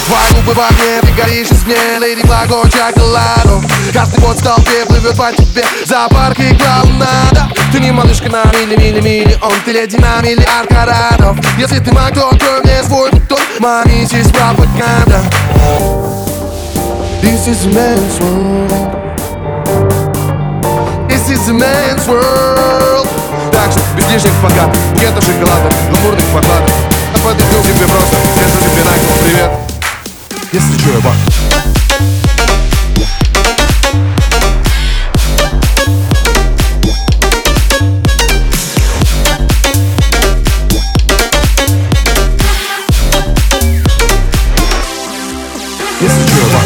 Твои губы в огне, ты горишь из мне, леди Благо Чоколадо. Каждый год в толпе плывет по тебе зоопарк и клоунада. Ты не малышка на миллион, ты леди на миллиард каратов. Если ты маг, то открой мне свой бутон, моя миссис пропаганда. This is a man's world. This is a man's world. Так что без лишних фотографий, букетов шоколада, гламурных подкладок. Я подойду к тебе просто, скажу тебе нагло привет. Если чё, я бах. Если чё, я бах.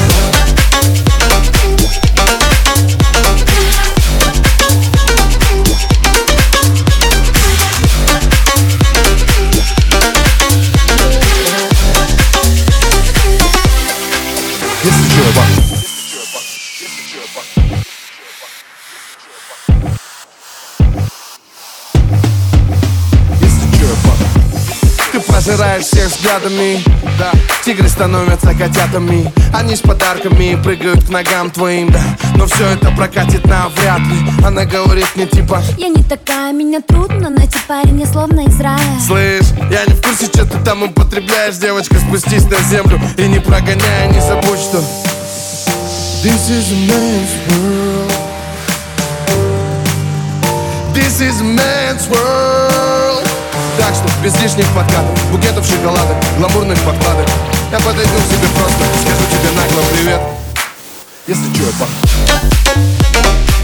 Ты пожираешь всех взглядами, да. Тигры становятся котятами. Они с подарками прыгают к ногам твоим, да. Но все это прокатит навряд ли. Она говорит мне типа: я не такая, меня трудно найти парня, словно из рая. слышь, я не в курсе, что ты там употребляешь. Девочка, спустись на землю и не прогоняй, не забудь, что This is a man's world. This is a man's world. Так что без лишних подкатов, букетов шоколада, гламурных подкладок. Я подойду к тебе просто, скажу тебе нагло привет. Если чё, я бах.